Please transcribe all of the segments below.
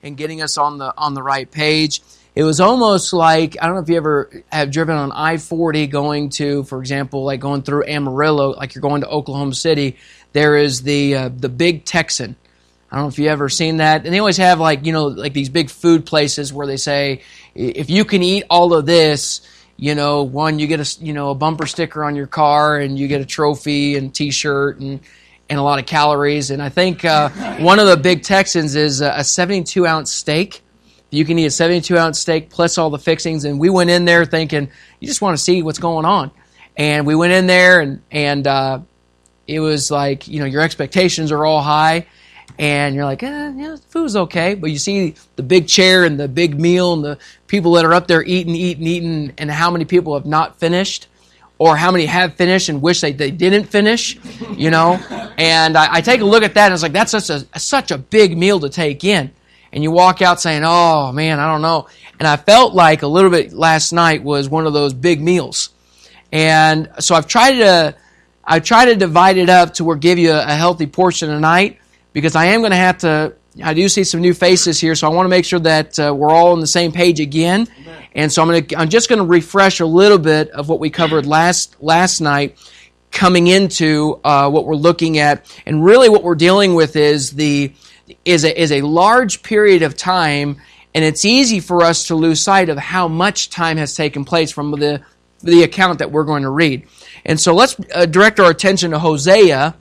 and getting us on the right page. It was almost like, I don't know if you ever have driven on I-40 going to, for example, like going through Amarillo, like you're going to Oklahoma City. There is the Big Texan. I don't know if you ever seen that. And they always have like these big food places where they say, if you can eat all of this, you get a bumper sticker on your car, and you get a trophy and T-shirt and a lot of calories. And I think one of the Big Texans is a 72-ounce steak. You can eat a 72-ounce steak plus all the fixings. And we went in there thinking, you just want to see what's going on. And we went in there, and it was like, your expectations are all high. And you're like, the food's okay. But you see the big chair and the big meal and the people that are up there eating, and how many people have not finished, or how many have finished and wish they didn't finish, And I take a look at that, and it's like, that's such a big meal to take in. And you walk out saying, oh, man, I don't know. And I felt like a little bit last night was one of those big meals. And so I've tried to divide it up to where give you a healthy portion tonight, because I am going to have to, I do see some new faces here, so I want to make sure that we're all on the same page again. Amen. And so I'm just going to refresh a little bit of what we covered last night, coming into what we're looking at. And really what we're dealing with is a large period of time, and it's easy for us to lose sight of how much time has taken place from the account that we're going to read. And so let's direct our attention to Hosea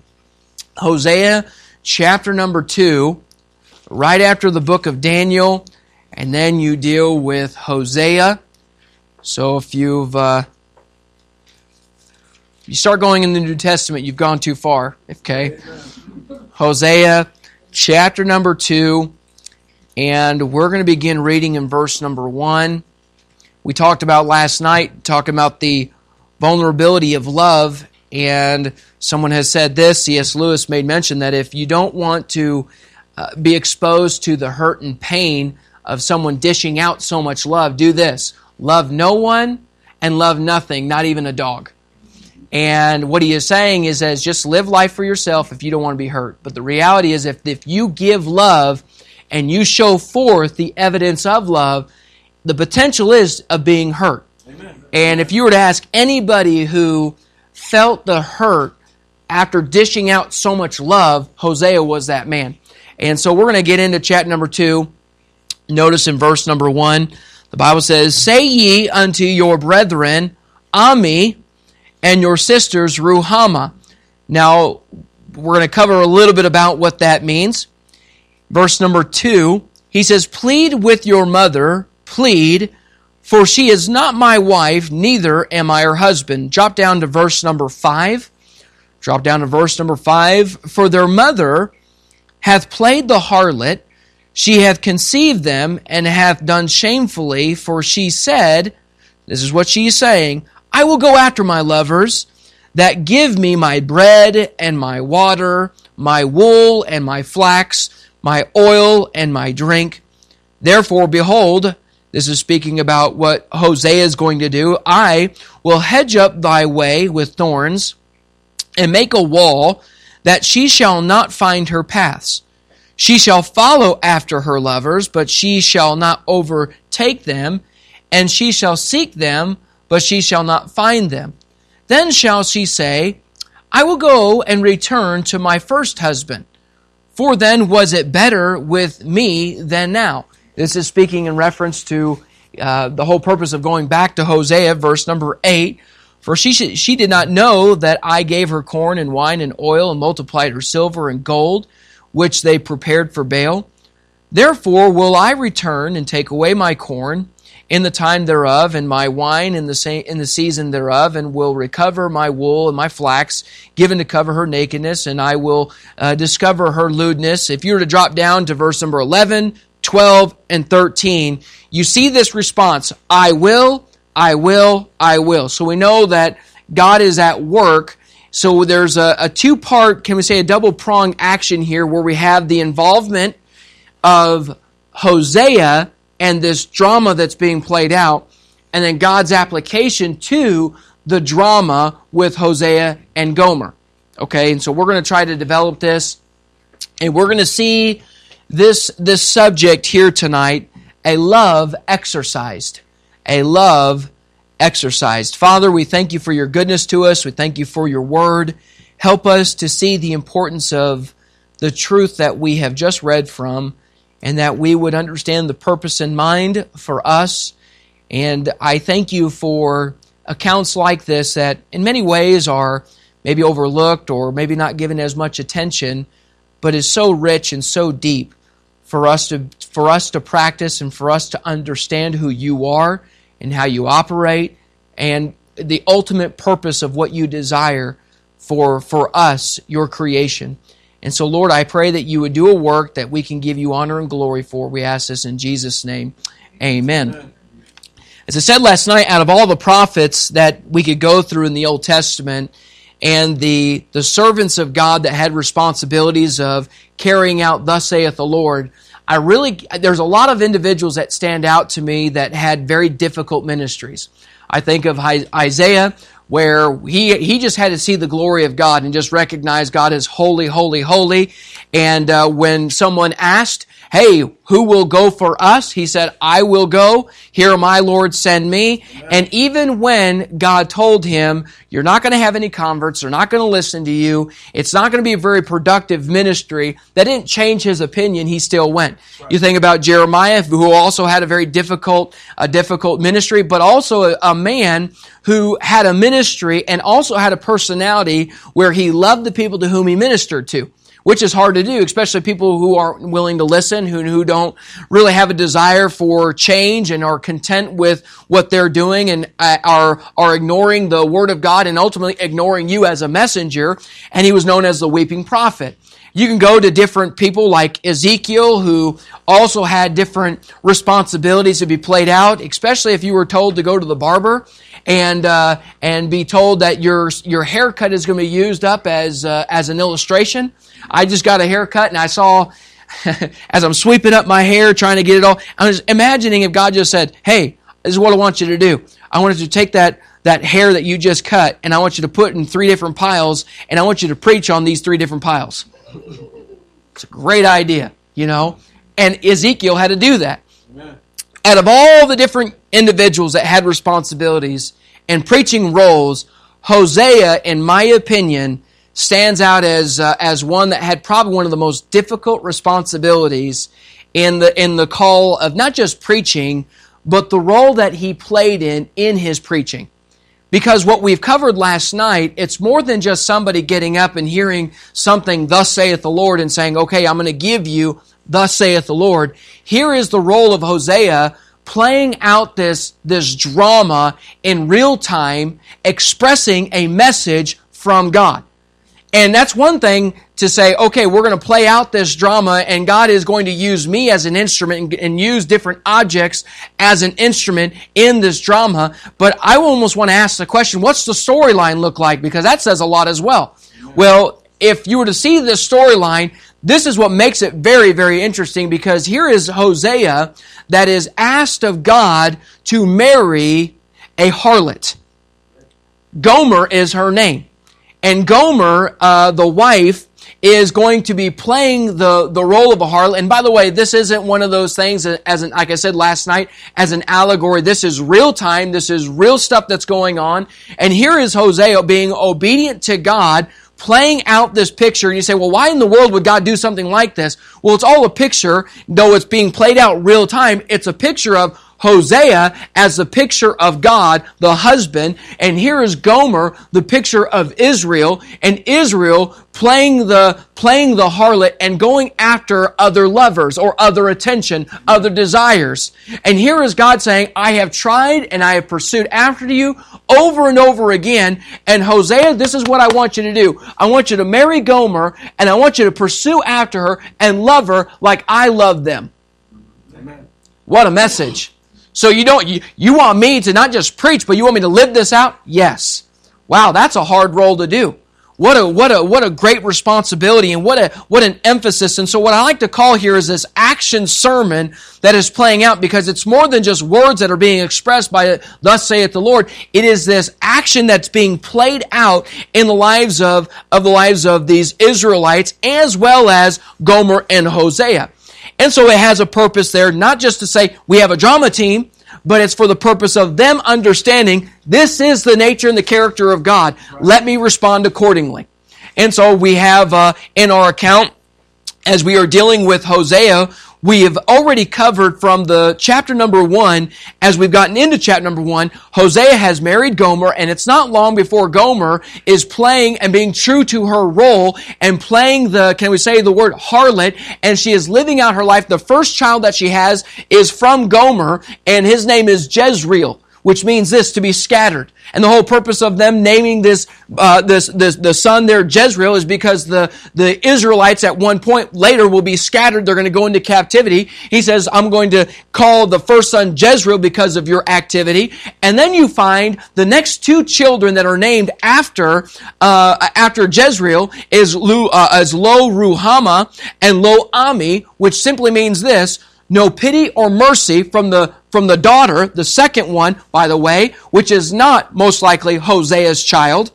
chapter number 2, right after the book of Daniel, and then you deal with Hosea. So if you start going in the New Testament, you've gone too far. Okay, Hosea chapter number 2, and we're going to begin reading in verse number 1. We talked about last night, talking about the vulnerability of love, and someone has said this, C.S. Lewis made mention that if you don't want to be exposed to the hurt and pain of someone dishing out so much love, do this: love no one and love nothing, not even a dog. And what he is saying is just live life for yourself if you don't want to be hurt. But the reality is if you give love and you show forth the evidence of love, the potential is of being hurt. Amen. And if you were to ask anybody who felt the hurt after dishing out so much love, Hosea was that man. And so we're going to get into chapter number 2. Notice in verse number 1, the Bible says, "Say ye unto your brethren, Ami, and your sisters, Ruhamah." Now, we're going to cover a little bit about what that means. Verse number 2, he says, "Plead with your mother, plead, for she is not my wife, neither am I her husband." Drop down to verse number 5. "For their mother hath played the harlot, she hath conceived them, and hath done shamefully, for she said," this is what she is saying, "I will go after my lovers, that give me my bread and my water, my wool and my flax, my oil and my drink. Therefore, behold," this is speaking about what Hosea is going to do, "I will hedge up thy way with thorns, and make a wall, that she shall not find her paths. She shall follow after her lovers, but she shall not overtake them, and she shall seek them, but she shall not find them. Then shall she say, I will go and return to my first husband, for then was it better with me than now." This is speaking in reference to the whole purpose of going back to Hosea, verse number 8. "For she did not know that I gave her corn and wine and oil, and multiplied her silver and gold, which they prepared for Baal. Therefore will I return and take away my corn in the time thereof, and my wine in the season thereof, and will recover my wool and my flax, given to cover her nakedness, and I will discover her lewdness." If you were to drop down to verse number 11, 12, and 13, you see this response: I will, I will, I will. So we know that God is at work. So there's a two-part, can we say a double-pronged action here, where we have the involvement of Hosea and this drama that's being played out, and then God's application to the drama with Hosea and Gomer. Okay, and so we're going to try to develop this, and we're going to see this subject here tonight, a love exercised. A love exercised. Father, we thank you for your goodness to us. We thank you for your word. Help us to see the importance of the truth that we have just read from, and that we would understand the purpose in mind for us. And I thank you for accounts like this that in many ways are maybe overlooked or maybe not given as much attention, but is so rich and so deep for us to practice and for us to understand who you are and how you operate and the ultimate purpose of what you desire for us, your creation. And so, Lord, I pray that you would do a work that we can give you honor and glory for. We ask this in Jesus' name. Amen. As I said last night, out of all the prophets that we could go through in the Old Testament and the servants of God that had responsibilities of carrying out, thus saith the Lord, there's a lot of individuals that stand out to me that had very difficult ministries. I think of Isaiah, where he just had to see the glory of God and just recognize God as holy, holy, holy. And when someone asked, hey, who will go for us? He said, I will go. Here, my Lord, send me. Amen. And even when God told him, you're not going to have any converts, they're not going to listen to you, it's not going to be a very productive ministry, that didn't change his opinion. He still went. Right. You think about Jeremiah, who also had a very difficult ministry, but also a man who had a ministry and also had a personality where he loved the people to whom he ministered to, which is hard to do, especially people who aren't willing to listen, who don't really have a desire for change and are content with what they're doing and are ignoring the Word of God and ultimately ignoring you as a messenger. And he was known as the weeping prophet. You can go to different people like Ezekiel, who also had different responsibilities to be played out, especially if you were told to go to the barber and be told that your haircut is going to be used up as an illustration. I just got a haircut and I saw, as I'm sweeping up my hair, trying to get it all, I was imagining if God just said, hey, this is what I want you to do. I want you to take that hair that you just cut and I want you to put in 3 different piles and I want you to preach on these 3 different piles. It's a great idea, and Ezekiel had to do that. Amen. Out of all the different individuals that had responsibilities and preaching roles, Hosea, in my opinion, stands out as one that had probably one of the most difficult responsibilities in the call of not just preaching, but the role that he played in his preaching. Because what we've covered last night, it's more than just somebody getting up and hearing something, thus saith the Lord, and saying, okay, I'm going to give you, thus saith the Lord. Here is the role of Hosea playing out this drama in real time, expressing a message from God. And that's one thing to say, okay, we're going to play out this drama and God is going to use me as an instrument and use different objects as an instrument in this drama. But I almost want to ask the question, what's the storyline look like? Because that says a lot as well. Well, if you were to see this storyline, this is what makes it very, very interesting, because here is Hosea that is asked of God to marry a harlot. Gomer is her name. And Gomer, the wife, is going to be playing the role of a harlot. And by the way, this isn't one of those things, like I said last night, as an allegory. This is real time. This is real stuff that's going on. And here is Hosea being obedient to God, playing out this picture. And you say, well, why in the world would God do something like this? Well, it's all a picture, though it's being played out real time. It's a picture of Hosea as the picture of God, the husband, and here is Gomer, the picture of Israel, and Israel playing the harlot and going after other lovers or other attention, other desires. And here is God saying, I have tried and I have pursued after you over and over again, and Hosea, this is what I want you to do. I want you to marry Gomer, and I want you to pursue after her and love her like I love them. Amen. What a message. So you want me to not just preach, but you want me to live this out? Yes. Wow, that's a hard role to do. What a great responsibility and what an emphasis. And so what I like to call here is this action sermon that is playing out, because it's more than just words that are being expressed by thus saith the Lord. It is this action that's being played out in the lives of these Israelites, as well as Gomer and Hosea. And so it has a purpose there, not just to say we have a drama team, but it's for the purpose of them understanding this is the nature and the character of God. Right. Let me respond accordingly. And so we have in our account, as we are dealing with Hosea, we have already covered from the chapter number 1, as we've gotten into chapter number 1, Hosea has married Gomer, and it's not long before Gomer is playing and being true to her role and playing the word harlot, and she is living out her life. The first child that she has is from Gomer, and his name is Jezreel, which means this, to be scattered. And the whole purpose of them naming the son there Jezreel is because the Israelites at one point later will be scattered. They're going to go into captivity. He says, I'm going to call the first son Jezreel because of your activity. And then you find the next 2 children that are named after Jezreel is Lo Ruhamah and Lo Ami, which simply means this: no pity or mercy from the daughter, the second one, by the way, which is not most likely Hosea's child.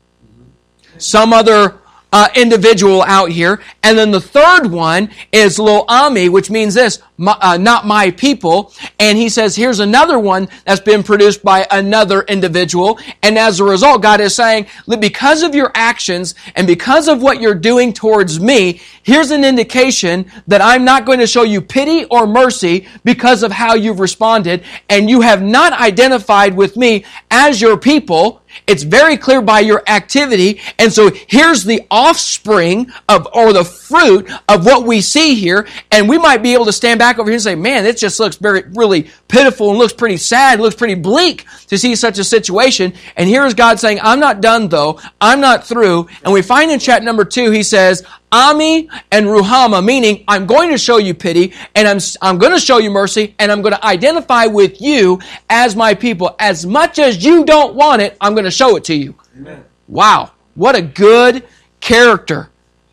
Some other individual out here. And then the third one is Lo Ami, which means this, not my people. And he says, here's another one that's been produced by another individual. And as a result, God is saying, because of your actions and because of what you're doing towards me, here's an indication that I'm not going to show you pity or mercy because of how you've responded. And you have not identified with me as your people. It's very clear by your activity. And so here's the offspring or the fruit of what we see here. And we might be able to stand back over here and say, man, it just looks really pitiful and looks pretty sad, looks pretty bleak to see such a situation. And here's God saying, I'm not done though. I'm not through. And we find in chapter number 2, he says, Ami and Ruhamah, meaning I'm going to show you pity and I'm going to show you mercy and I'm going to identify with you as my people. As much as you don't want it, I'm going to show it to you. Amen. Wow. What a good character.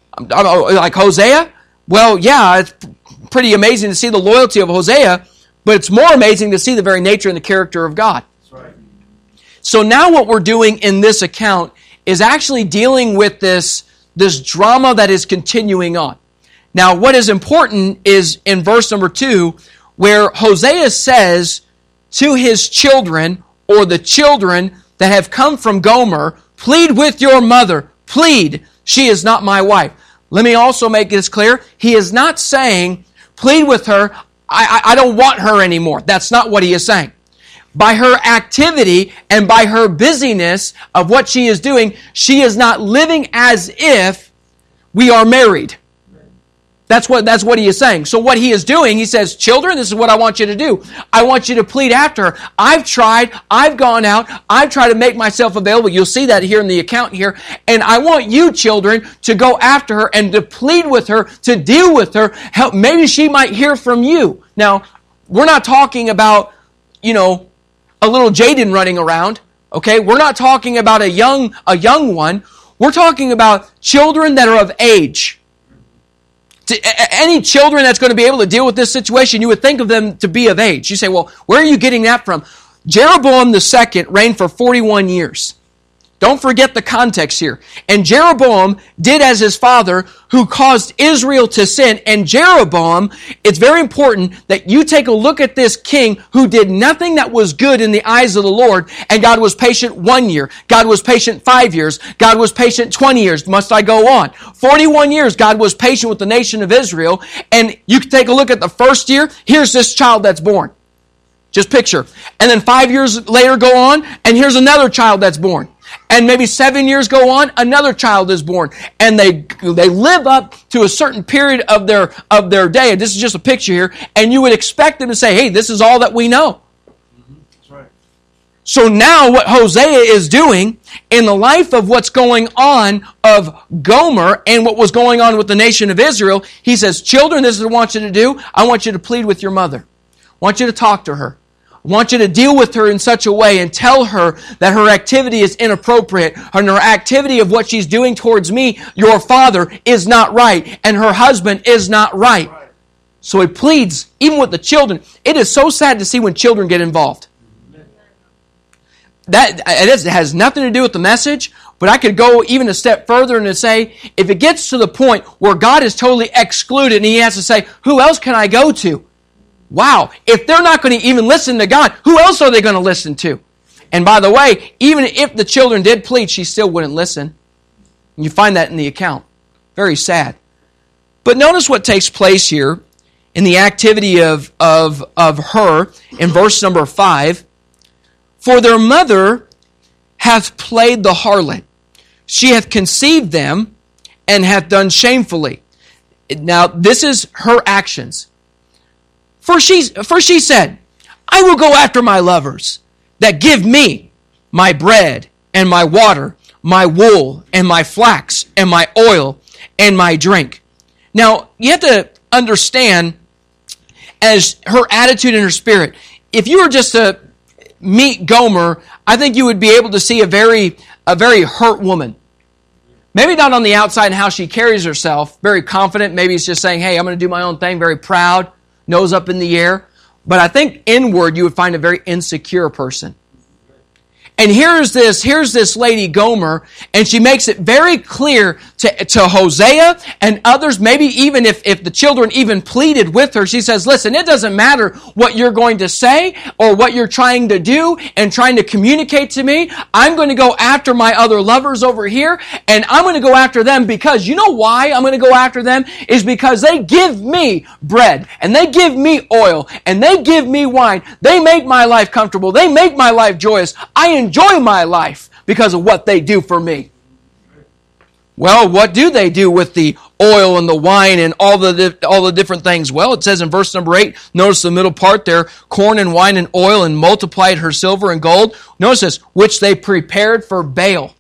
Like Hosea? Well, yeah, it's pretty amazing to see the loyalty of Hosea, but it's more amazing to see the very nature and the character of God. That's right. So now what we're doing in this account is actually dealing with this drama that is continuing on. Now, what is important is in verse number 2, where Hosea says to his children, or the children that have come from Gomer, plead with your mother. Plead. She is not my wife. Let me also make this clear. He is not saying, plead with her. I don't want her anymore. That's not what he is saying. By her activity and by her busyness of what she is doing, she is not living as if we are married. That's what he is saying. So what he is doing, he says, children, this is what I want you to do. I want you to plead after her. I've tried. I've gone out. I've tried to make myself available. You'll see that here in the account here. And I want you, children, to go after her and to plead with her, to deal with her. Help. Maybe she might hear from you. Now, we're not talking about, a little Jaden running around. Okay? We're not talking about a young one. We're talking about children that are of age. Any children that's going to be able to deal with this situation, you would think of them to be of age. You say, well, where are you getting that from? Jeroboam II reigned for 41 years. Don't forget the context here. And Jeroboam did as his father, who caused Israel to sin. And Jeroboam, it's very important that you take a look at this king who did nothing that was good in the eyes of the Lord. And God was patient 1 year. God was patient 5 years. God was patient 20 years. Must I go on? 41 years God was patient with the nation of Israel. And you can take a look at the first year. Here's this child that's born. Just picture. And then 5 years later go on, and here's another child that's born. And maybe 7 years go on, another child is born. And they live up to a certain period of their day. And this is just a picture here. And you would expect them to say, hey, this is all that we know. That's right. So now what Hosea is doing in the life of what's going on of Gomer and what was going on with the nation of Israel, he says, children, this is what I want you to do. I want you to plead with your mother. I want you to talk to her. I want you to deal with her in such a way and tell her that her activity is inappropriate and her activity of what she's doing towards me, your father, is not right and her husband is not right. So he pleads, even with the children. It is so sad to see when children get involved. It has nothing to do with the message, But I could go even a step further and to say, if it gets to the point where God is totally excluded and He has to say, who else can I go to? Wow, if they're not going to even listen to God, who else are they going to listen to? And by the way, even if the children did plead, she still wouldn't listen. And you find that in the account. Very sad. But notice what takes place here in the activity of her in verse number 5. For their mother hath played the harlot. She hath conceived them and hath done shamefully. Now, this is her actions. For she said, I will go after my lovers that give me my bread and my water, my wool and my flax and my oil and my drink. Now, you have to understand as her attitude and her spirit. If you were just to meet Gomer, I think you would be able to see a very hurt woman. Maybe not on the outside and how she carries herself, very confident. Maybe it's just saying, hey, I'm going to do my own thing, very proud, nose up in the air. But I think inward you would find a very insecure person. And here's this lady Gomer, and she makes it very clear to Hosea and others, maybe even if the children even pleaded with her, she says, listen, it doesn't matter what you're going to say or what you're trying to do and trying to communicate to me. I'm going to go after my other lovers over here, and I'm going to go after them because you know why I'm going to go after them is because they give me bread, and they give me oil, and they give me wine. They make my life comfortable. They make my life joyous. I enjoy my life because of what they do for me. Well, what do they do with the oil and the wine and all the different things? Well, it says in verse number 8, notice the middle part there, corn and wine and oil, and multiplied her silver and gold. Notice this, which they prepared for Baal.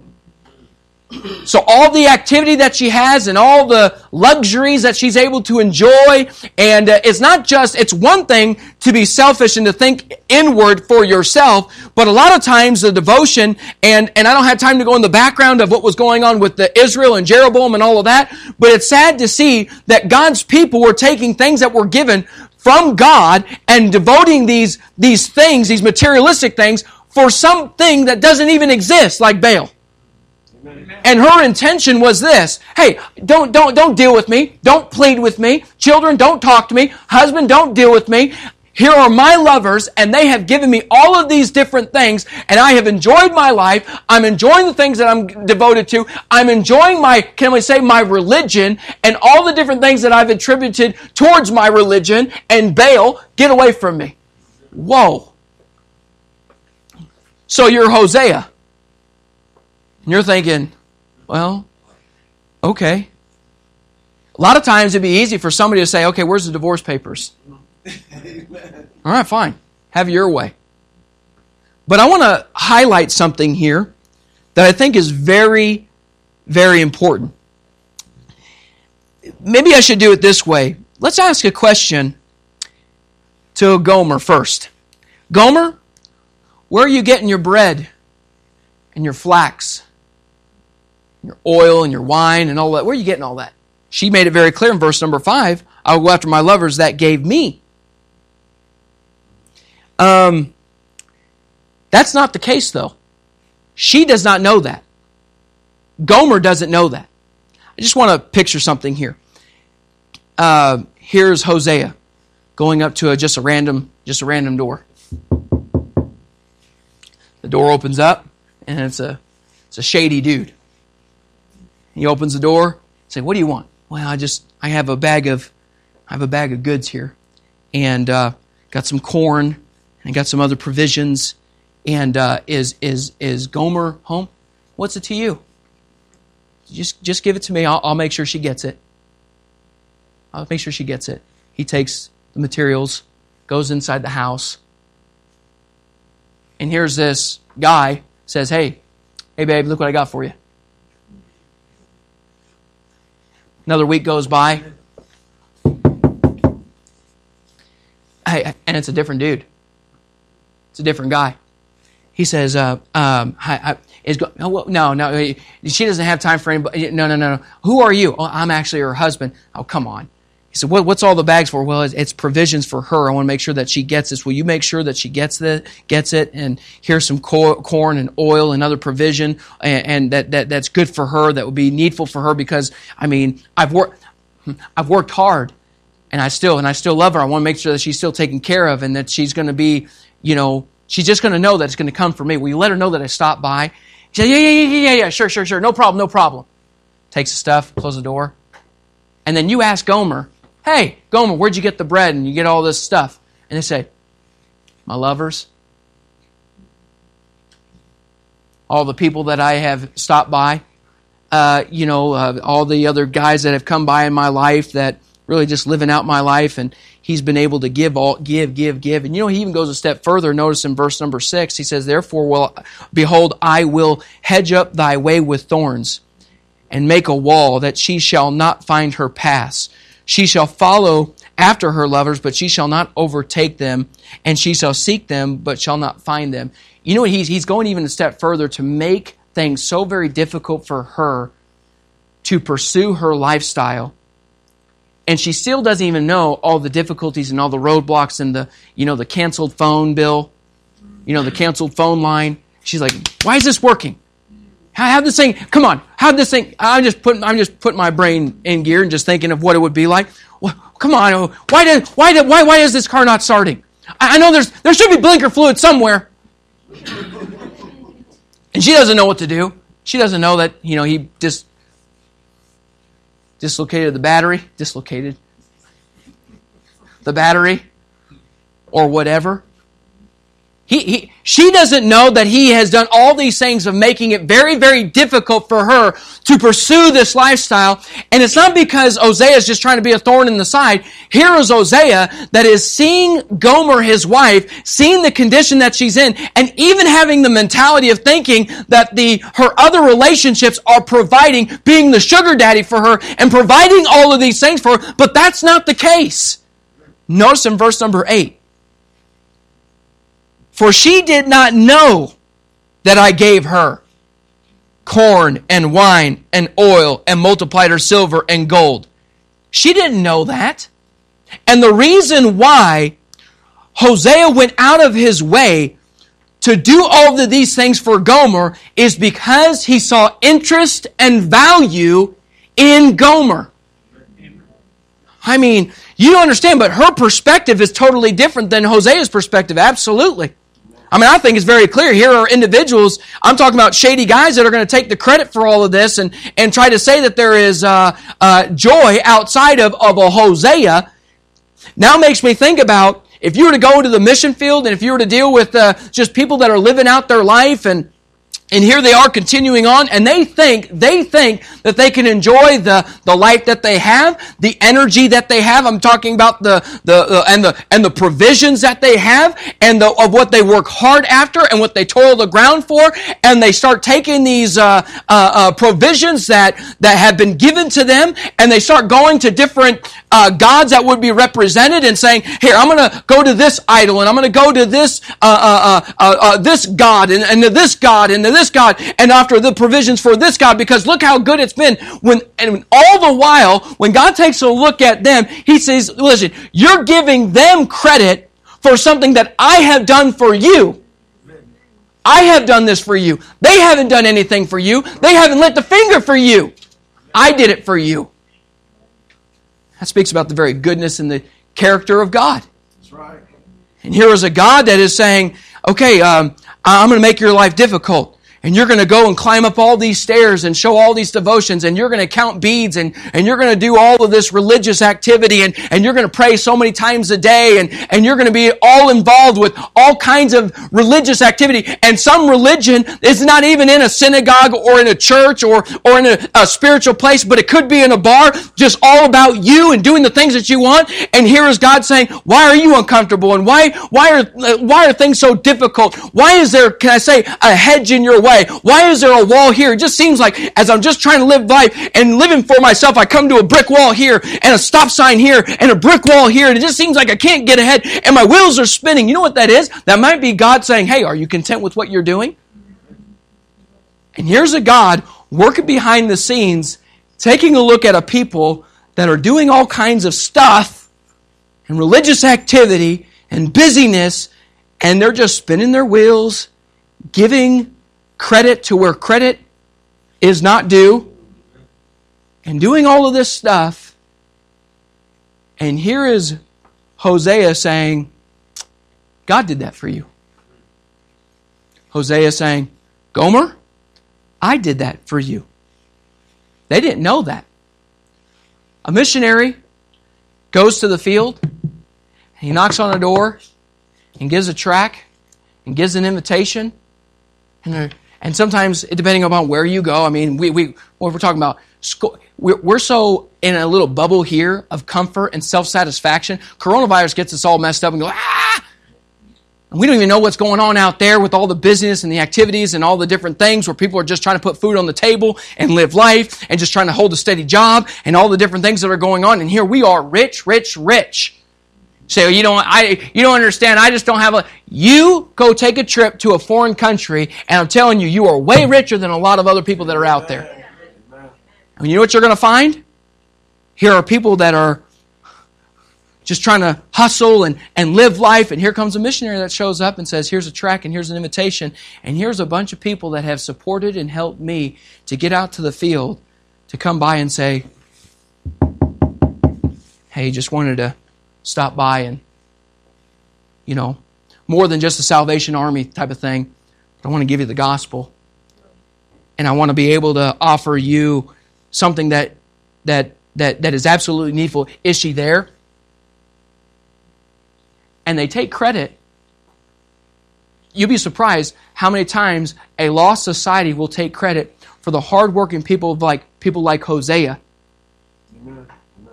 So all the activity that she has and all the luxuries that she's able to enjoy, and it's one thing to be selfish and to think inward for yourself, but a lot of times the devotion, and I don't have time to go in the background of what was going on with the Israel and Jeroboam and all of that, but it's sad to see that God's people were taking things that were given from God and devoting these things, these materialistic things, for something that doesn't even exist, like Baal. And her intention was this: hey, don't deal with me. Don't plead with me. Children, don't talk to me. Husband, don't deal with me. Here are my lovers, and they have given me all of these different things, and I have enjoyed my life. I'm enjoying the things that I'm devoted to. I'm enjoying my religion, and all the different things that I've attributed towards my religion, and Baal, get away from me. Whoa. So you're Hosea. And you're thinking, well, okay. A lot of times it'd be easy for somebody to say, okay, where's the divorce papers? All right, fine. Have your way. But I want to highlight something here that I think is very, very important. Maybe I should do it this way. Let's ask a question to Gomer first. Gomer, where are you getting your bread and your flax, your oil and your wine and all that? Where are you getting all that? She made it very clear in verse number 5, I will go after my lovers that gave me. That's not the case, though. She does not know that. Gomer doesn't know that. I just want to picture something here. Here's Hosea going up to just a random door. The door opens up, and it's a shady dude. He opens the door. Say, what do you want? Well, I have a bag of goods here, and got some corn, and I got some other provisions. And is Gomer home? What's it to you? Just give it to me. I'll make sure she gets it. I'll make sure she gets it. He takes the materials, goes inside the house, and here's this guy says, Hey babe, look what I got for you. Another week goes by. And it's a different dude. It's a different guy. He says, no, she doesn't have time for anybody. No. Who are you? Oh, I'm actually her husband. Oh, come on. He said, what's all the bags for? Well, it's provisions for her. I want to make sure that she gets this. Will you make sure that she gets it? And here's some corn and oil and other provision, and that's good for her, that would be needful for her, because, I mean, I've worked hard, and I still love her. I want to make sure that she's still taken care of, and that she's going to be, she's just going to know that it's going to come from me. Will you let her know that I stopped by? He said, yeah, sure, no problem. Takes the stuff, close the door. And then you ask Gomer, hey, Gomer, where'd you get the bread and you get all this stuff? And they say, my lovers, all the people that I have stopped by, all the other guys that have come by in my life that really just living out my life, and he's been able to give. And he even goes a step further. Notice in verse number 6, he says, therefore, behold, I will hedge up thy way with thorns, and make a wall, that she shall not find her paths. She shall follow after her lovers, but she shall not overtake them, and she shall seek them, but shall not find them. You know what? He's going even a step further to make things so very difficult for her to pursue her lifestyle. And she still doesn't even know all the difficulties and all the roadblocks and the canceled phone bill, the canceled phone line. She's like, why is this working? How this thing? Come on! How this thing? I'm just putting my brain in gear and just thinking of what it would be like. Well, come on! Why is this car not starting? I know there should be blinker fluid somewhere, and she doesn't know what to do. She doesn't know that he just dislocated the battery, or whatever. She doesn't know that he has done all these things of making it very, very difficult for her to pursue this lifestyle. And it's not because Hosea is just trying to be a thorn in the side. Here is Hosea that is seeing Gomer, his wife, seeing the condition that she's in, and even having the mentality of thinking that her other relationships are providing, being the sugar daddy for her, and providing all of these things for her. But that's not the case. Notice in verse number 8. For she did not know that I gave her corn and wine and oil and multiplied her silver and gold. She didn't know that. And the reason why Hosea went out of his way to do all of these things for Gomer is because he saw interest and value in Gomer. I mean, you don't understand, but her perspective is totally different than Hosea's perspective. Absolutely. I mean, I think it's very clear. Here are individuals, I'm talking about shady guys that are going to take the credit for all of this and try to say that there is joy outside of a Hosea. Now makes me think about if you were to go to the mission field and if you were to deal with just people that are living out their life, and here they are continuing on, and they think that they can enjoy the life that they have, the energy that they have. I'm talking about the provisions that they have, and of what they work hard after and what they toil the ground for, and they start taking these provisions that have been given to them, and they start going to different gods that would be represented and saying, here, I'm going to go to this idol, and I'm going to go to this this god, and to this god, and to this God, and after the provisions for this God, because look how good it's been. And all the while, when God takes a look at them, He says, listen, you're giving them credit for something that I have done for you. I have done this for you. They haven't done anything for you. They haven't lit the finger for you. I did it for you. That speaks about the very goodness and the character of God. That's right. And here is a God that is saying, okay, I'm going to make your life difficult. And you're going to go and climb up all these stairs and show all these devotions, and you're going to count beads, and you're going to do all of this religious activity, and you're going to pray so many times a day, and you're going to be all involved with all kinds of religious activity. And some religion is not even in a synagogue or in a church or in a spiritual place, but it could be in a bar, just all about you and doing the things that you want. And here is God saying, why are you uncomfortable? And why are things so difficult? Why is there, can I say, a hedge in your way? Why is there a wall here? It just seems like as I'm just trying to live life and living for myself, I come to a brick wall here and a stop sign here and a brick wall here, and it just seems like I can't get ahead and my wheels are spinning. You know what that is? That might be God saying, hey, are you content with what you're doing? And here's a God working behind the scenes, taking a look at a people that are doing all kinds of stuff and religious activity and busyness, and they're just spinning their wheels, giving credit to where credit is not due, and doing all of this stuff. And here is Hosea saying, God did that for you. Hosea saying, Gomer, I did that for you. They didn't know that. A missionary goes to the field, he knocks on a door, and gives a tract, and gives an invitation. And sometimes, depending upon where you go, I mean, what we're talking about, we're so in a little bubble here of comfort and self-satisfaction. Coronavirus gets us all messed up and go, ah! And we don't even know what's going on out there with all the business and the activities and all the different things where people are just trying to put food on the table and live life and just trying to hold a steady job and all the different things that are going on. And here we are, rich, rich, rich. So you don't understand. I just don't have a. You go take a trip to a foreign country, and I'm telling you, you are way richer than a lot of other people that are out there. And you know what you're going to find? Here are people that are just trying to hustle and live life. And here comes a missionary that shows up and says, here's a tract and here's an invitation. And here's a bunch of people that have supported and helped me to get out to the field to come by and say, hey, just wanted to stop by and, more than just a Salvation Army type of thing. I want to give you the gospel. And I want to be able to offer you something that is absolutely needful. Is she there? And they take credit. You'll be surprised how many times a lost society will take credit for the hardworking people like Hosea. Amen.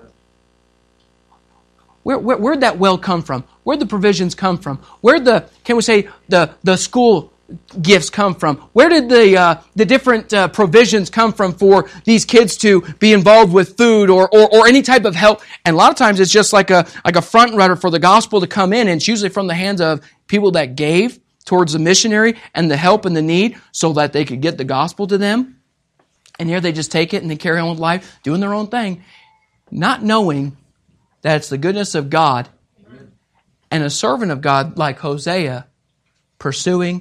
Where'd that well come from? Where'd the provisions come from? Where'd the school gifts come from? Where did the different provisions come from for these kids to be involved with food or any type of help? And a lot of times it's just like a front runner for the gospel to come in, and it's usually from the hands of people that gave towards the missionary and the help and the need so that they could get the gospel to them. And here they just take it and they carry on with life, doing their own thing, not knowing that it's the goodness of God and a servant of God like Hosea pursuing.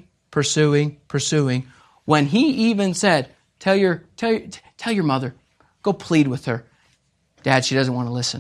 When he even said, tell your mother, go plead with her. Dad, she doesn't want to listen.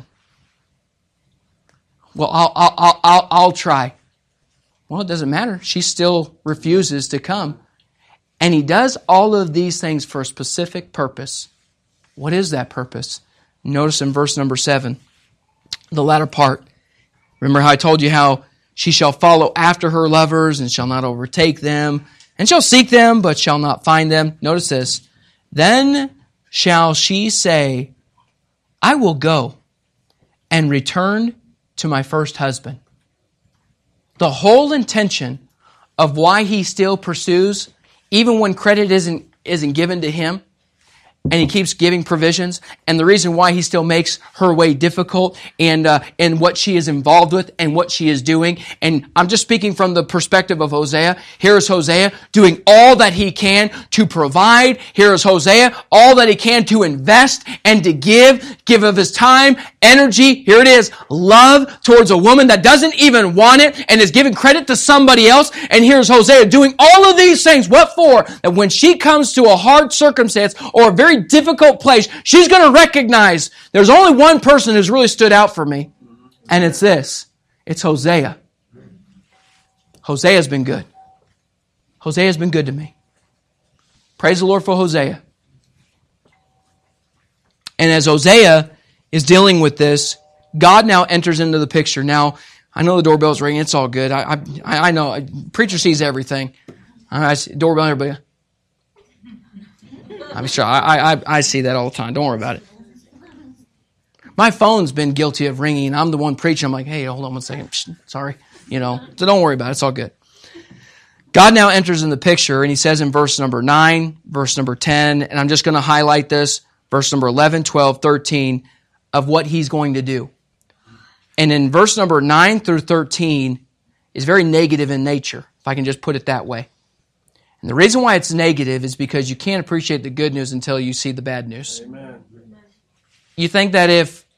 Well, I'll try. Well, it doesn't matter. She still refuses to come. And he does all of these things for a specific purpose. What is that purpose? Notice in verse number 7, the latter part. Remember how I told you how she shall follow after her lovers and shall not overtake them, and shall seek them, but shall not find them. Notice this. Then shall she say, I will go and return to my first husband. The whole intention of why he still pursues, even when credit isn't given to him, and he keeps giving provisions, and the reason why he still makes her way difficult and what she is involved with and what she is doing. And I'm just speaking from the perspective of Hosea. Here is Hosea doing all that he can to provide. Here is Hosea, all that he can to invest and to give of his time, energy. Here it is, love towards a woman that doesn't even want it and is giving credit to somebody else. And here's Hosea doing all of these things. What for? That when she comes to a hard circumstance or a very difficult place, she's going to recognize there's only one person who's really stood out for me, and it's this. It's Hosea. Hosea's been good. Hosea's been good to me. Praise the Lord for Hosea. And as Hosea is dealing with this, God now enters into the picture. Now, I know the doorbell's ringing. It's all good. I know. Preacher sees everything. I see doorbell, everybody. I'm sure. I see that all the time. Don't worry about it. My phone's been guilty of ringing. I'm the one preaching. I'm like, hey, hold on 1 second. Psh, sorry. So don't worry about it. It's all good. God now enters in the picture, and he says in verse number 9, verse number 10, and I'm just going to highlight this, verse number 11, 12, 13, of what he's going to do. And in verse number 9 through 13 is very negative in nature, if I can just put it that way. And the reason why it's negative is because you can't appreciate the good news until you see the bad news. Amen. You think that if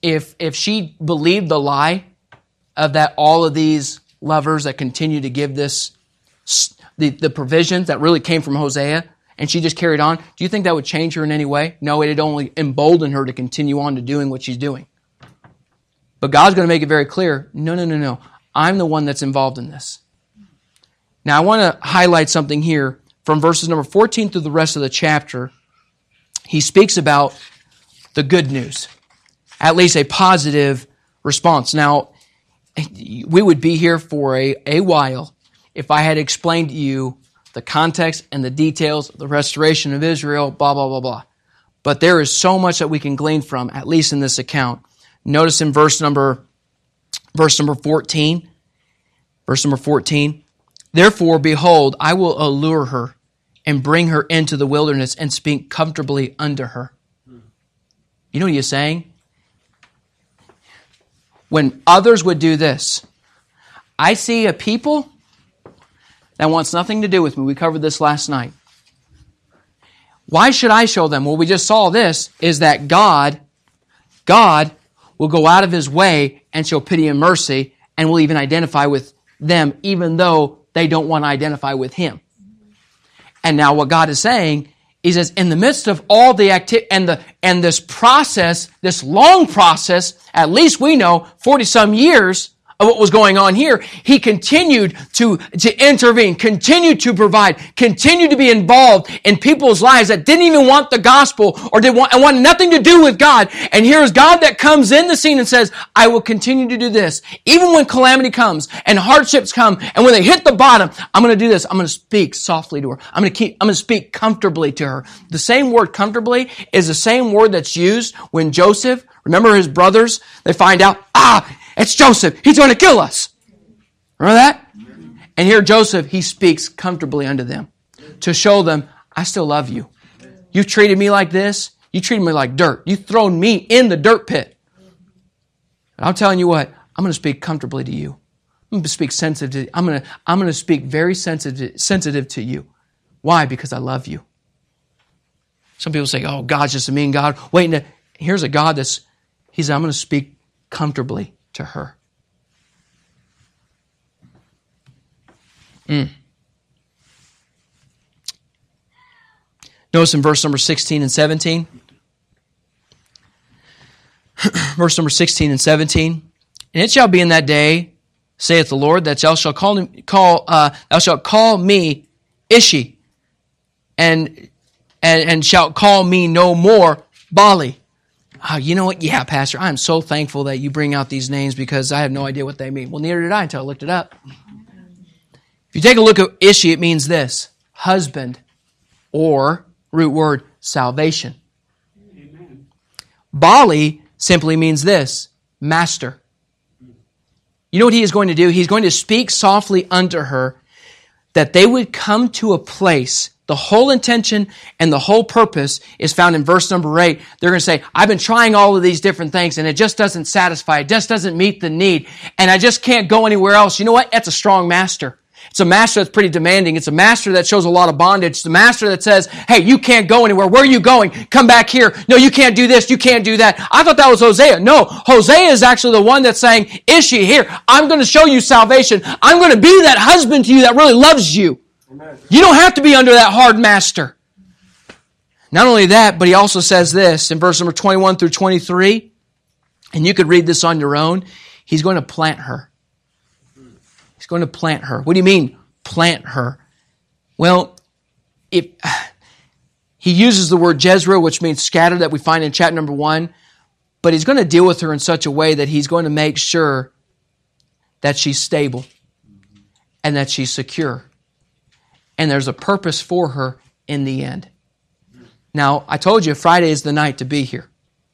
if she believed the lie of that all of these lovers that continue to give this, the provisions that really came from Hosea, and she just carried on, do you think that would change her in any way? No, it'd only embolden her to continue on to doing what she's doing. But God's going to make it very clear, no. I'm the one that's involved in this. Now, I want to highlight something here from verses number 14 through the rest of the chapter. He speaks about the good news, at least a positive response. Now, we would be here for a while if I had explained to you the context and the details of the restoration of Israel, blah, blah, blah, blah. But there is so much that we can glean from, at least in this account. Notice in verse number 14. Verse number 14. Therefore, behold, I will allure her and bring her into the wilderness and speak comfortably unto her. You know what he's saying? When others would do this, I see a people that wants nothing to do with me. We covered this last night. Why should I show them? Well, we just saw this, is that God will go out of His way and show pity and mercy and will even identify with them even though they don't want to identify with Him. And now what God is saying is in the midst of all the activity and this process, this long process, at least we know 40-some years of what was going on here, He continued to intervene, continued to provide, continued to be involved in people's lives that didn't even want the gospel or want nothing to do with God. And here's God that comes in the scene and says, I will continue to do this. Even when calamity comes and hardships come and when they hit the bottom, I'm going to do this. I'm going to speak softly to her. I'm going to speak comfortably to her. The same word comfortably is the same word that's used when Joseph, remember his brothers, they find out, it's Joseph. He's going to kill us. Remember that? And here Joseph, he speaks comfortably unto them to show them, I still love you. You've treated me like this. You treated me like dirt. You've thrown me in the dirt pit. But I'm telling you what, I'm going to speak comfortably to you. I'm going to speak sensitive. I'm going to speak very sensitive to you. Why? Because I love you. Some people say, oh, God's just a mean God. Wait, here's a God I'm going to speak comfortably to her. Notice in verse number 16 and 17. Verse number 16 and 17. And it shall be in that day, saith the Lord, that thou shalt call me Ishi, and shalt call me no more Bali. Oh, you know what? Yeah, Pastor, I'm so thankful that you bring out these names because I have no idea what they mean. Well, neither did I until I looked it up. If you take a look at Ishi, it means this: husband, or root word, salvation. Amen. Bali simply means this: master. You know what he is going to do? He's going to speak softly unto her that they would come to a place. The whole intention and the whole purpose is found in verse number 8. They're going to say, I've been trying all of these different things and it just doesn't satisfy. It just doesn't meet the need. And I just can't go anywhere else. You know what? That's a strong master. It's a master that's pretty demanding. It's a master that shows a lot of bondage. It's a master that says, hey, you can't go anywhere. Where are you going? Come back here. No, you can't do this. You can't do that. I thought that was Hosea. No, Hosea is actually the one that's saying, Ishi, here, I'm going to show you salvation. I'm going to be that husband to you that really loves you. Amen. You don't have to be under that hard master. Not only that, but he also says this in verse number 21 through 23, and you could read this on your own. He's going to plant her. He's going to plant her. What do you mean, plant her? Well, he uses the word Jezreel, which means scattered, that we find in chapter number 1, but he's going to deal with her in such a way that he's going to make sure that she's stable and that she's secure. And there's a purpose for her in the end. Now, I told you Friday is the night to be here.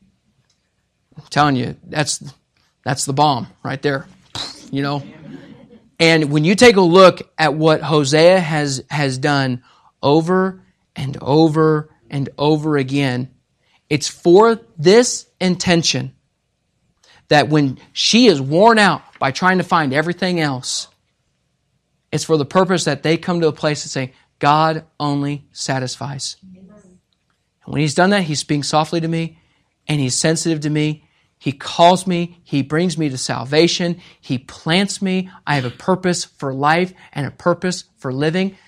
I'm telling you, that's the bomb right there. You know? And when you take a look at what Hosea has done over and over and over again, it's for this intention that when she is worn out by trying to find everything else, it's for the purpose that they come to a place to say, God only satisfies. And when he's done that, he's speaking softly to me, and he's sensitive to me, He calls me. He brings me to salvation. He plants me. I have a purpose for life and a purpose for living.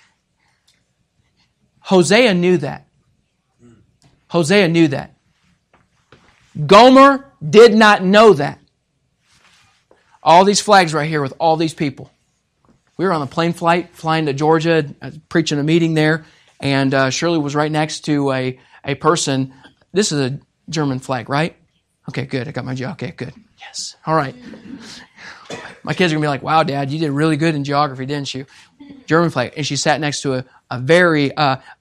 Hosea knew that. Hosea knew that. Gomer did not know that. All these flags right here with all these people. We were on a plane flight flying to Georgia, preaching a meeting there, and Shirley was right next to a person. This is a German flag, right? Okay, good. I got my geography. Okay, good. Yes. All right. My kids are going to be like, wow, Dad, you did really good in geography, didn't you? German flag. And she sat next to a very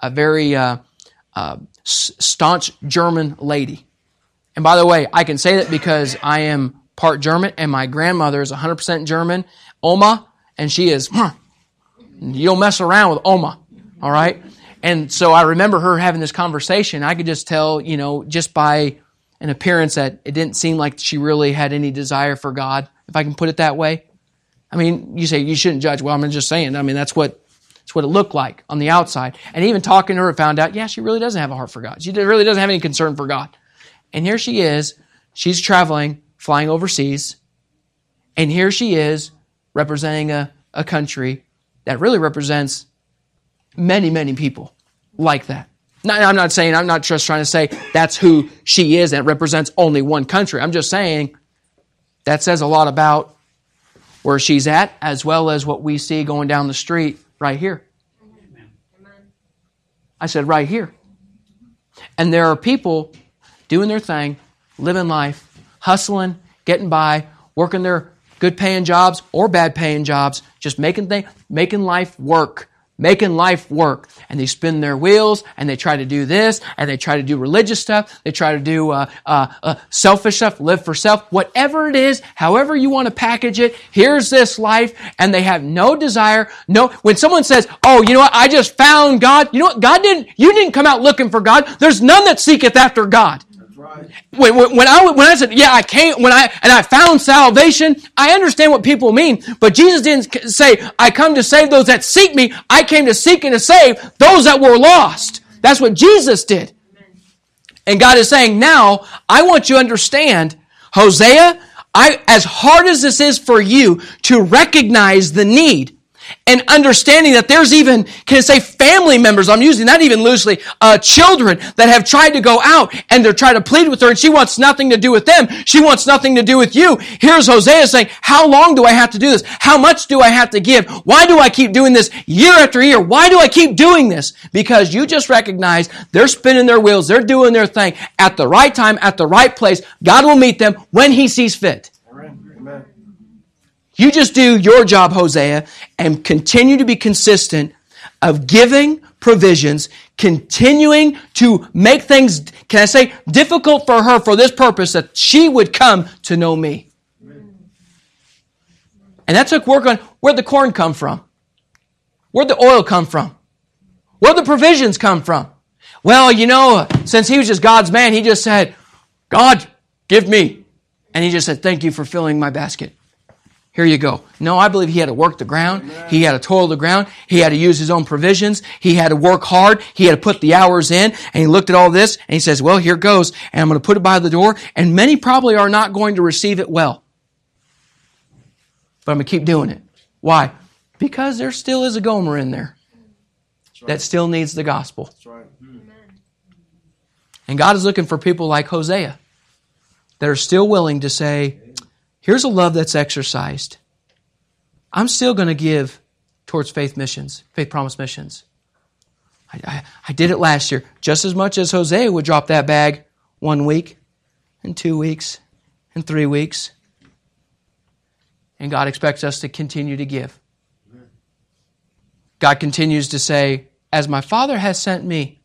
staunch German lady. And by the way, I can say that because I am part German, and my grandmother is 100% German, Oma, and she is, you don't mess around with Oma, all right? And so I remember her having this conversation. I could just tell, just by an appearance that it didn't seem like she really had any desire for God, if I can put it that way. I mean, you say you shouldn't judge. Well, I'm just saying, that's what it looked like on the outside. And even talking to her, I found out, she really doesn't have a heart for God. She really doesn't have any concern for God. And here she is, she's traveling, flying overseas, and here she is representing a country that really represents many, many people like that. I'm not just trying to say that's who she is and represents only one country. I'm just saying that says a lot about where she's at, as well as what we see going down the street right here. I said right here. And there are people doing their thing, living life, hustling, getting by, working their good paying jobs or bad paying jobs, just making life work. And they spin their wheels, and they try to do this, and they try to do religious stuff, they try to do selfish stuff, live for self, whatever it is, however you want to package it, here's this life, and they have no desire, when someone says, oh, you know what, I just found God, you know what, you didn't come out looking for God, there's none that seeketh after God. Right. When I said, I came, I found salvation, I understand what people mean, but Jesus didn't say, I come to save those that seek me, I came to seek and to save those that were lost. That's what Jesus did. And God is saying, now, I want you to understand, Hosea, as hard as this is for you to recognize the need, and understanding that there's even, family members, I'm using that even loosely, children that have tried to go out and they're trying to plead with her and she wants nothing to do with them. She wants nothing to do with you. Here's Hosea saying, how long do I have to do this? How much do I have to give? Why do I keep doing this year after year? Why do I keep doing this? Because you just recognize they're spinning their wheels, they're doing their thing at the right time, at the right place. God will meet them when He sees fit. Amen. You just do your job, Hosea, and continue to be consistent of giving provisions, continuing to make things, difficult for her for this purpose, that she would come to know me. And that took work on where'd the corn come from? Where'd the oil come from? Where'd the provisions come from? Well, since he was just God's man, he just said, God, give me. And he just said, thank you for filling my basket. Here you go. No, I believe he had to work the ground. Amen. He had to toil the ground. He had to use his own provisions. He had to work hard. He had to put the hours in. And he looked at all this and he says, well, here goes. And I'm going to put it by the door. And many probably are not going to receive it well. But I'm going to keep doing it. Why? Because there still is a Gomer in there that still needs the gospel. That's right. And God is looking for people like Hosea that are still willing to say, here's a love that's exercised. I'm still going to give towards faith promise missions. I did it last year just as much as Hosea would drop that bag 1 week and 2 weeks and 3 weeks. And God expects us to continue to give. God continues to say, as my Father has sent me,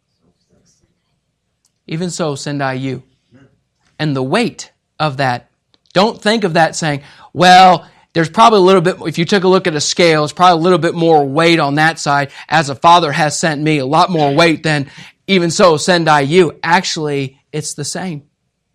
even so send I you. And the weight of that, don't think of that saying, well, there's probably a little bit, if you took a look at a scale, it's probably a little bit more weight on that side. As a Father has sent me, a lot more weight than even so send I you. Actually, it's the same.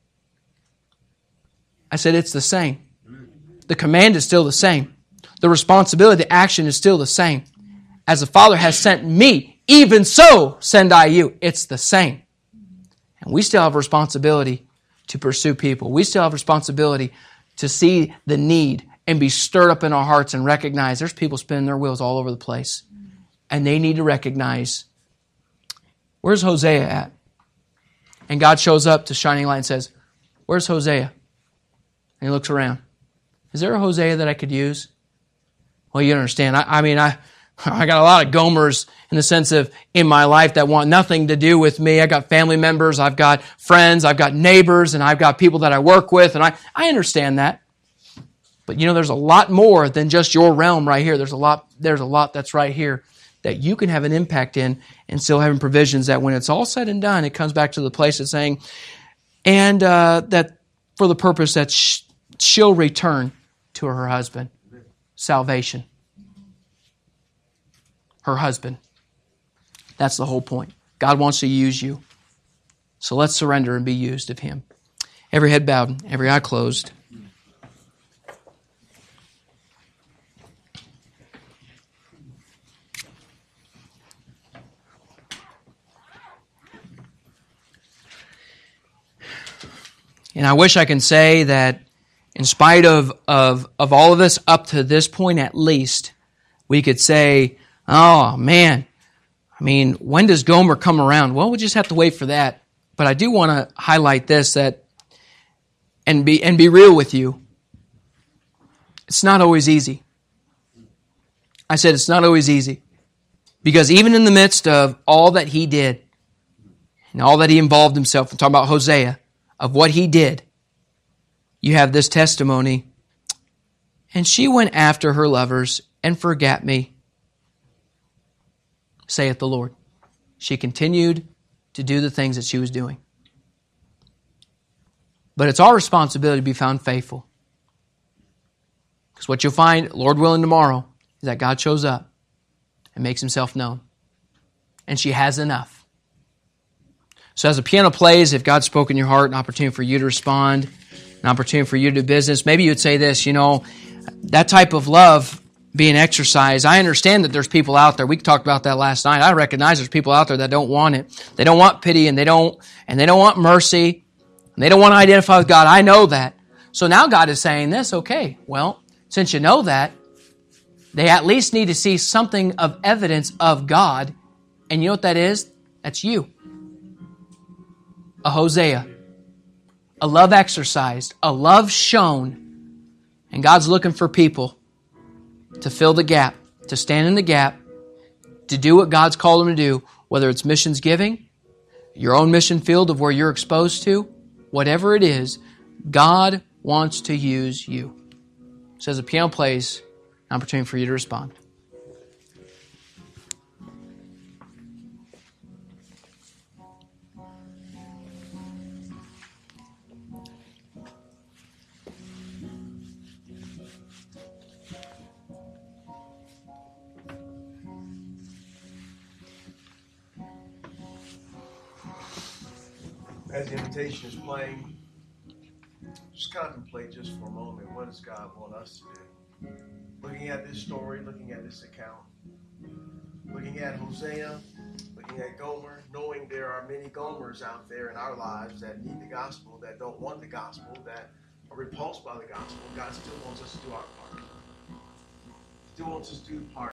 I said it's the same. The command is still the same. The responsibility, the action is still the same. As the Father has sent me, even so send I you. It's the same. And we still have a responsibility to pursue people. We still have responsibility to see the need and be stirred up in our hearts and recognize there's people spinning their wheels all over the place. And they need to recognize, where's Hosea at? And God shows up to Shining Light and says, where's Hosea? And he looks around. Is there a Hosea that I could use? Well, you understand. I got a lot of Gomers in the sense of in my life that want nothing to do with me. I got family members, I've got friends, I've got neighbors, and I've got people that I work with, and I understand that. But there's a lot more than just your realm right here. There's a lot that's right here that you can have an impact in and still having provisions that when it's all said and done, it comes back to the place of saying, and that for the purpose that she'll return to her husband. Salvation. Her husband. That's the whole point. God wants to use you. So let's surrender and be used of Him. Every head bowed, every eye closed. And I wish I can say that in spite of all of this, up to this point at least, we could say, oh man, when does Gomer come around? Well, we just have to wait for that. But I do want to highlight this and be real with you. It's not always easy. I said it's not always easy. Because even in the midst of all that he did, and all that he involved himself, I'm talking about Hosea, of what he did, you have this testimony. And she went after her lovers and forgat me, saith the Lord. She continued to do the things that she was doing. But it's our responsibility to be found faithful. Because what you'll find, Lord willing, tomorrow, is that God shows up and makes Himself known. And she has enough. So as the piano plays, if God's spoken in your heart, an opportunity for you to respond, an opportunity for you to do business, maybe you'd say this, that type of love being exercised, I understand that there's people out there, we talked about that last night, I recognize there's people out there that don't want it. They don't want pity and they don't want mercy, and they don't want to identify with God. I know that. So now God is saying this, okay, well, since you know that, they at least need to see something of evidence of God, and you know what that is? That's you. A Hosea, a love exercised, a love shown, and God's looking for people to fill the gap, to stand in the gap, to do what God's called them to do, whether it's missions giving, your own mission field of where you're exposed to, whatever it is, God wants to use you. So as the piano plays, an opportunity for you to respond. As the invitation is playing, just contemplate just for a moment, what does God want us to do? Looking at this story, looking at this account, looking at Hosea, looking at Gomer, knowing there are many Gomers out there in our lives that need the gospel, that don't want the gospel, that are repulsed by the gospel, God still wants us to do our part. Still wants us to do the part.